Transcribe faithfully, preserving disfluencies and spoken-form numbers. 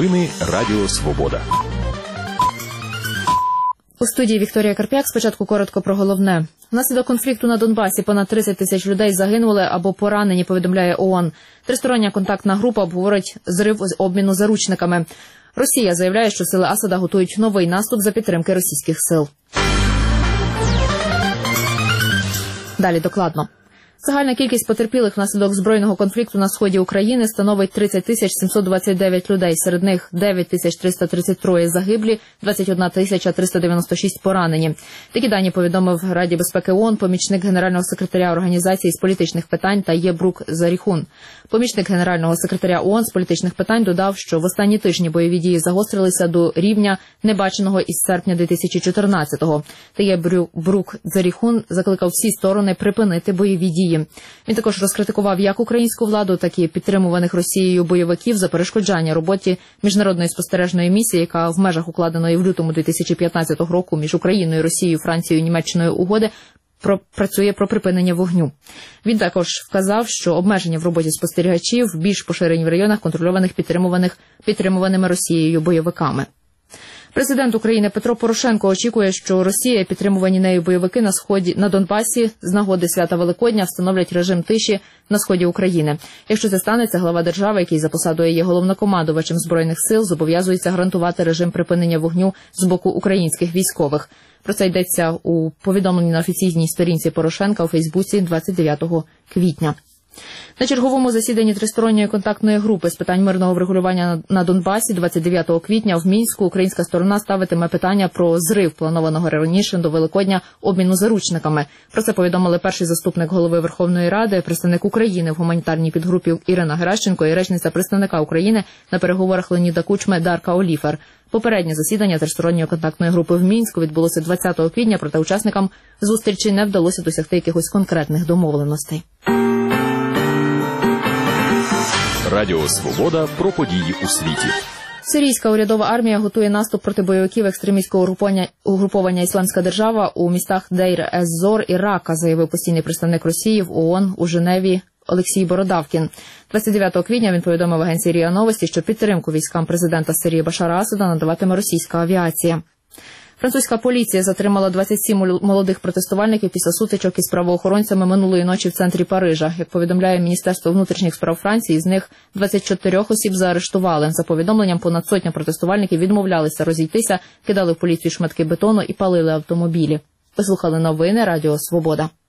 Новини Радіо Свобода. У студії Вікторія Карп'як. Спочатку коротко про головне. Внаслідок конфлікту на Донбасі понад тридцять тисяч людей загинули або поранені, повідомляє ООН. Тристороння контактна група обговорить зрив з обміну заручниками. Росія заявляє, що сили Асада готують новий наступ за підтримки російських сил. Далі докладно. Загальна кількість потерпілих внаслідок збройного конфлікту на сході України становить тридцять тисяч сімсот двадцять дев'ять людей. Серед них дев'ять тисяч триста тридцять три загиблі, двадцять одна тисяча триста дев'яносто шість поранені. Такі дані повідомив Раді безпеки ООН помічник генерального секретаря Організації з політичних питань Тає Брук Заріхун. Помічник генерального секретаря ООН з політичних питань додав, що в останні тижні бойові дії загострилися до рівня, небаченого із серпня дві тисячі чотирнадцятого. Тає Брук Заріхун закликав всі сторони припинити бойові дії. Він також розкритикував як українську владу, так і підтримуваних Росією бойовиків за перешкоджання роботі міжнародної спостережної місії, яка в межах укладеної в лютому дві тисячі п'ятнадцятого року між Україною, Росією, Францією, Німеччиною угоди про працює про припинення вогню. Він також вказав, що обмеження в роботі спостерігачів більш поширені в районах, контрольованих підтримуваних підтримуваними Росією бойовиками. Президент України Петро Порошенко очікує, що Росія і підтримувані нею бойовики на сході на Донбасі з нагоди свята Великодня встановлять режим тиші на сході України. Якщо це станеться, глава держави, який за посадою є головнокомандувачем Збройних сил, зобов'язується гарантувати режим припинення вогню з боку українських військових. Про це йдеться у повідомленні на офіційній сторінці Порошенка у Фейсбуці двадцять дев'ятого квітня. На черговому засіданні тристоронньої контактної групи з питань мирного врегулювання на Донбасі двадцять дев'ятого квітня в Мінську українська сторона ставитиме питання про зрив планованого раніше до Великодня обміну заручниками. Про це повідомили перший заступник голови Верховної Ради, представник України в гуманітарній підгрупі Ірина Геращенко і речниця представника України на переговорах Леоніда Кучми Дарка Оліфер. Попереднє засідання тристоронньої контактної групи в Мінську відбулося двадцятого квітня, проте учасникам зустрічі не вдалося досягти якихось конкретних домовленостей. Радіо Свобода про події у світі. Сирійська урядова армія готує наступ проти бойовиків екстремістського угруповання, угруповання «Ісламська держава» у містах Дейр-ез-Зор і Рака, заявив постійний представник Росії в ООН у Женеві Олексій Бородавкін. двадцять дев'ятого квітня він повідомив агенції РІА Новості, що підтримку військам президента Сирії Башара Асада надаватиме російська авіація. Французька поліція затримала двадцять сім молодих протестувальників після сутичок із правоохоронцями минулої ночі в центрі Парижа. Як повідомляє Міністерство внутрішніх справ Франції, з них двадцять чотири осіб заарештували. За повідомленням, понад сотня протестувальників відмовлялися розійтися, кидали в поліцію шматки бетону і палили автомобілі. Ви слухали новини Радіо Свобода.